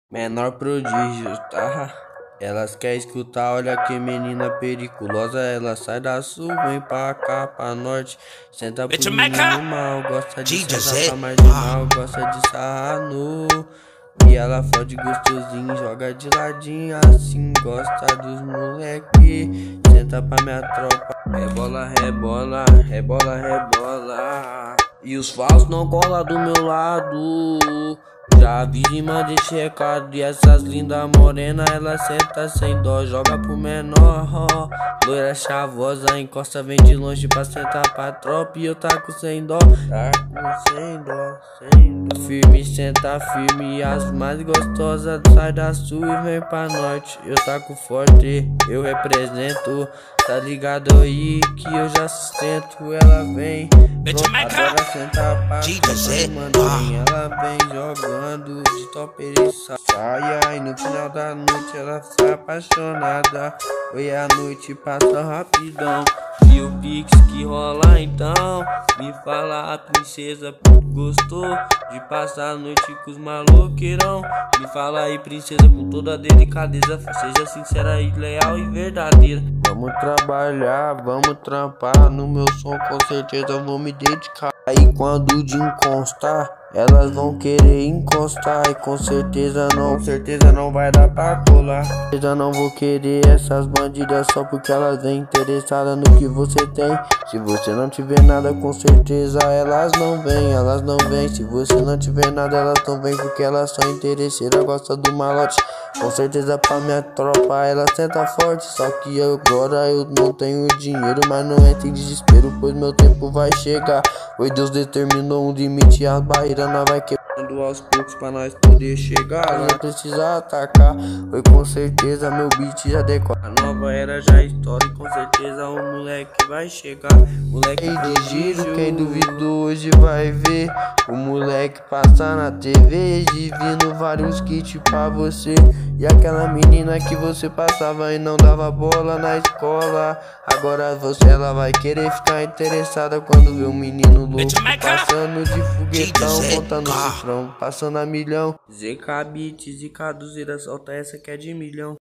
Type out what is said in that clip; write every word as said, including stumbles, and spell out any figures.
Menor prodígio, tá? Elas querem escutar, olha que menina periculosa. Ela sai da sul, vem pra cá, pra norte. Senta pro menino mal, gosta de sentar pra marginal. Gosta de sarrar nu. E ela fode gostosinho, joga de ladinho assim. Gosta dos moleque, senta pra minha tropa. Rebola, rebola, rebola, rebola. E os falsos não colam do meu lado. Já avisa e manda esse recado. E essas lindas morenas, ela senta sem dó, joga pro menor. Loira chavosa, encosta, vem de longe pra sentar pra tropa. E eu taco sem dó, taco sem dó, sem dó. Firme, senta firme, e as mais gostosas sai da sul e vem pra norte. Eu taco forte, eu represento. Tá ligado aí que eu já sustento. Ela vem, adora sentar pra mantém. Ela vem jogando de top e saia. E no final da noite ela sai apaixonada. Oi, a noite passa rapidão. E o pix que rola então. Me fala a princesa, gostou de passar a noite com os maloqueirão? Me fala aí, princesa, com toda a delicadeza. Seja sincera e leal e verdadeira. Vamos trabalhar, vamos trampar. No meu som com certeza vou me dedicar. Aí quando o Jim constar, elas vão querer encostar. E com certeza não, com certeza não vai dar pra colar. Com certeza não vou querer essas bandidas só porque elas vêm interessadas no que você tem. Se você não tiver nada, com certeza elas não vêm, elas não vêm. Se você não tiver nada, elas não vêm porque elas são interesseiras, gostam do malote. Com certeza pra minha tropa ela senta forte. Só que agora eu não tenho dinheiro, mas não entre em desespero, pois meu tempo vai chegar. Oi, Deus determinou um limite, as barreiras nós vai quebrando aos poucos pra nós poder chegar. Não precisa atacar, oi, com certeza meu beat já decora. A nova era já estoura e com certeza o moleque vai chegar. Moleque de giro, quem duvidou hoje vai ver. O moleque passa na T V, exibindo vários kits pra você. E aquela menina que você passava e não dava bola na escola, agora você, ela vai querer ficar interessada quando vê um menino louco passando de foguetão, contando cifrão, passando a milhão. Z K Beats, Zica Duzeira, solta essa que é de milhão.